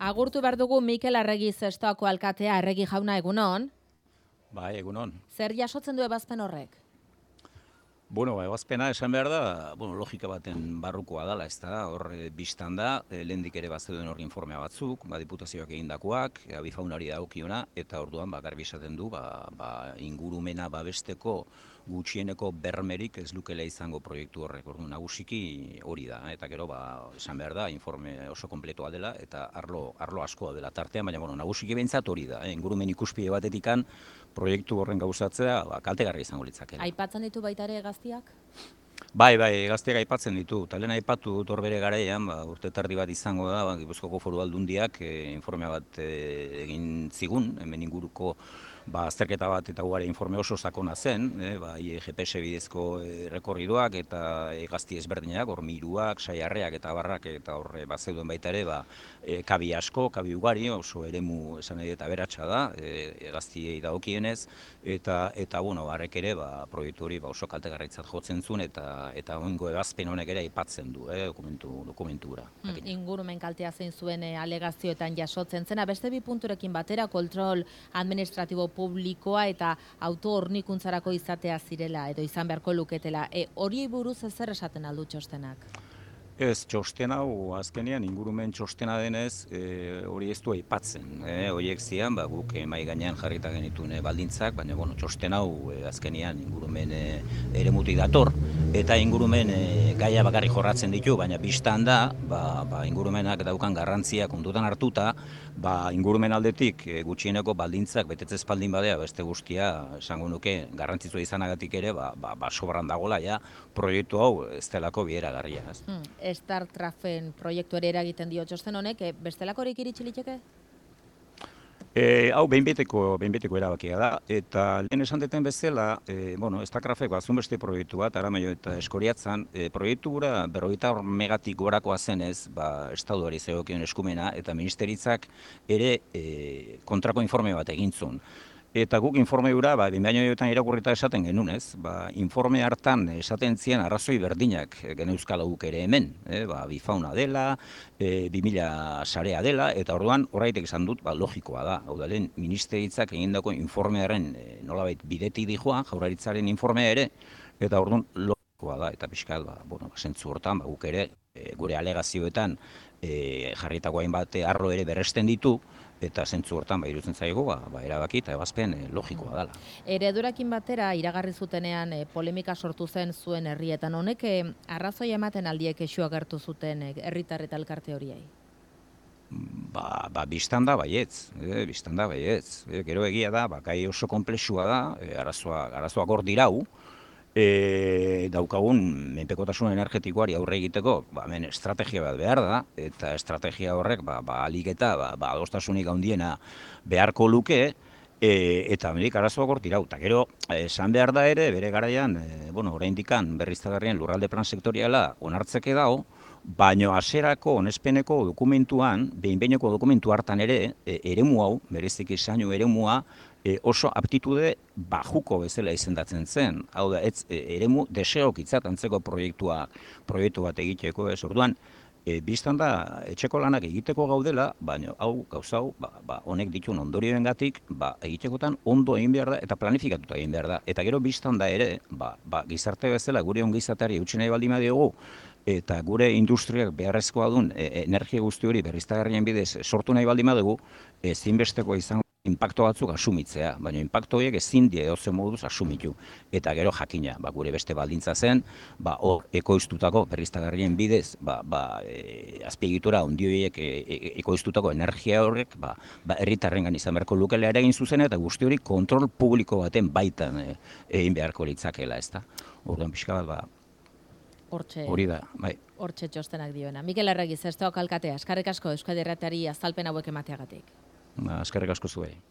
Agurtu behar dugu Mikel Arregi Zestoako alkatea. Arregi jauna, egunon. Bai, egunon. Zer jasotzen du ebazpen horrek? Ebazpena esan behar da, logika baten barrukoa dela, ez da, hor bistan da, lehendik ere bazeuden hor informea batzuk, diputazioak egindakoak, abifaunari dagokiona, eta orduan garbi esaten du, ingurumena babesteko gutxieneko bermerik ez lukela izango proiektu horrek, orduan nagusiki hori da, eta gero esan behar da, informe oso kompletoa dela, eta arlo askoa dela tartean, baina nagusiki behintzat hori da, ingurumen ikuspide batetikan proiektu horren gauzatzea kaltegarria izango litzakela. Aipatzen ditu baita ere hegaztiak? Bai, hegaztiak aipatzen ditu. Lehen aipatu dut hor bere garaian, urte terdi bat izango da, Gipuzkoako Foru Aldundiak informe bat egin zigun, hemen inguruko azterketa bat eta ugari informe oso sakona zen, GPS bidezko rekorridoak eta hegazti ezberdinak, hor miruak, saiarreak eta barrak eta hor bazeuduen baita ere, kabi asko, kabi ugari, oso eremu esan nahi eta beratsa da, hegaztiei dagokienez, eta harrek ere proiektu hori oso kaltegarritzat jotzen zuen eta oingo ebazpen honek ere aipatzen du dokumentura. Ingurumen kaltea zein zuen alegazioetan jasotzen zena. Beste bi punturekin batera, kontrol administratibo publikoa eta auto-hornikuntzarako izatea zirela edo izan beharko luketela. Hori buruz zer esaten aldu txostenak? Ez, txosten hau azkenean ingurumen txostena denez hori ez du aipatzen. Horiek zian, guk mahai gainean jarrita genituen baldintzak, baina txosten hau azkenean ingurumen eremutik dator, eta ingurumen gaia bakarrik jorratzen ditu, baina bistan da, ingurumenak daukan garrantzia kontutan hartuta, ingurumen aldetik gutxieneko baldintzak betetzez baldin badea, beste guztia, esango nuke, garrantzitsua izanagatik ere, sobran dagoela, proiektu hau ez delako bideragarria. Startrafen proiektu ere eragiten dio txosten honek, bestelakorik iritsi liteke? Hau behinbeteko erabakia da, eta lehen esan deten bezala, Startrafek bazunbeste proiektu bat, Aramaio eta Eskoriatzan, proiektu gura 50 megatik gorakoa zenez, estatuari zegokion eskumena, eta ministeritzak ere kontrako informe bat egintzun. Eta guk informe gura, 2000 irakurrita esaten genunez, informe hartan esaten ziren arrazoi berdinak geneuzkala guk ere hemen, bifauna dela, 2000 sarea dela, eta orduan horreitek esan dut, logikoa da. Hau da, lehen ministeritzak egindako informearen nolabait bidetik dijoa, Jaurlaritzaren informea ere, eta orduan logikoa da, eta pixkat, sentzu hortan, guk ere, gure alegazioetan jarritako hainbat arlo ere berresten ditu, eta zentzu hortan iruditzen zaigu erabaki eta ebazpen logikoa dela. Eredurakin batera iragarri zutenean polemika sortu zen zuen herrietan. Honek arrazoi ematen aldiek kexu agertu zuten herritar eta elkarte horiei? Bistan da baietz. Gero egia da, gai oso konplexua da, arazoak hor dirau, daukagun menpekotasun energetikoari aurre egiteko, hemen estrategia bat behar da, eta estrategia horrek alik eta adostasunik handiena beharko luke, eta hemendik arazoak hor dirau. Eta gero, esan behar da ere, bere garaian, oraindikan berriztagarrien lurralde plan sektoriala onartzeke dago, baina hasierako onespeneko dokumentuan, behin-behineko dokumentu hartan ere, eremu hau, berezik esaino eremua, oso aptitude bajuko bezala izendatzen zen. Hau da, eremu deseokitzat antzeko proiektu bat egiteko, orduan, bistan da, etxeko lanak egiteko gaudela, baina gauza hau, honek dituen ondorioengatik, egitekotan ondo egin behar da eta planifikatuta egin behar da. Eta gero bistan da ere, gizarte bezala gure ongizateari utzi nahi baldin badiogu, eta gure industriak beharrezkoa duen energia guzti hori berriztagarrien bidez sortu nahi baldin badugu, ezinbesteko izango inpakto batzuk asumitzea, baina inpakto horiek ezin die edozein moduz asumitu. Eta gero jakina, gure beste baldintza zen, ekoiztutako berriztagarrien bidez, azpiegitura ondioiek ekoiztutako energia horrek, herritarrengan izan beharko lukela eragin zuzena, eta guzti hori kontrol publiko baten baitan egin beharko litzakela, ezta. Orduan pixka bat, hori da, bai. Hortxe txostenak dioena. Mikel Arregi Zestoako alkatea, eskerrik asko Euskadi Irratiari azalpen hauek emateagatik. Eskerrik asko zuei.